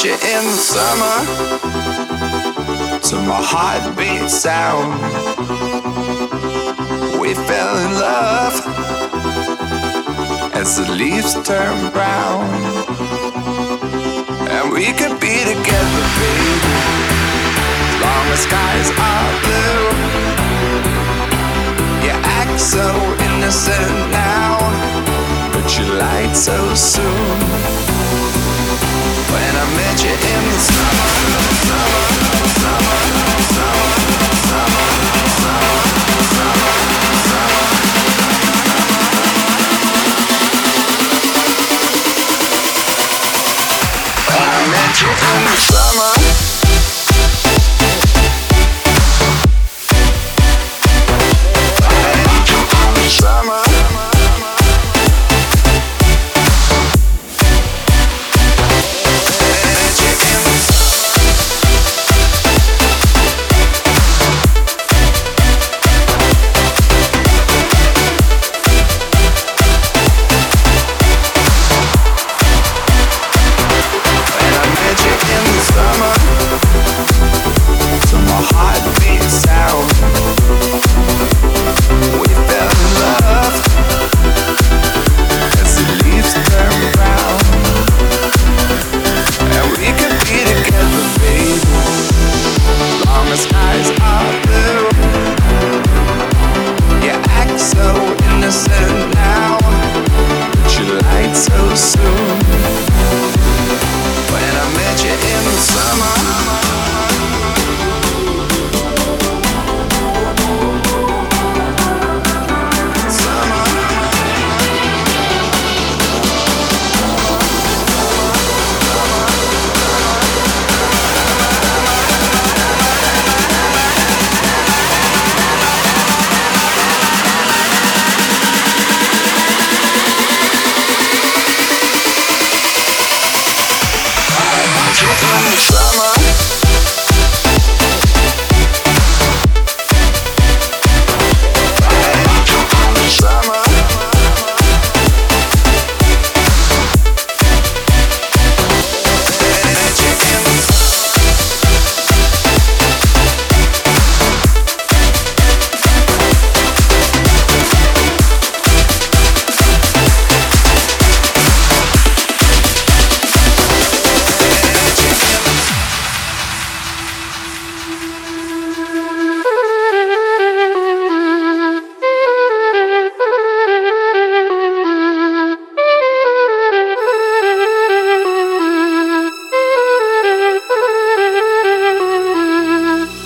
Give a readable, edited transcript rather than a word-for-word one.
met you in the summer, to my heartbeat sound. We fell in love as the leaves turn brown. And we could be together, baby, as long as skies are blue. You act so innocent now, but you lied so soon. When I met you in the summer, summer, summer.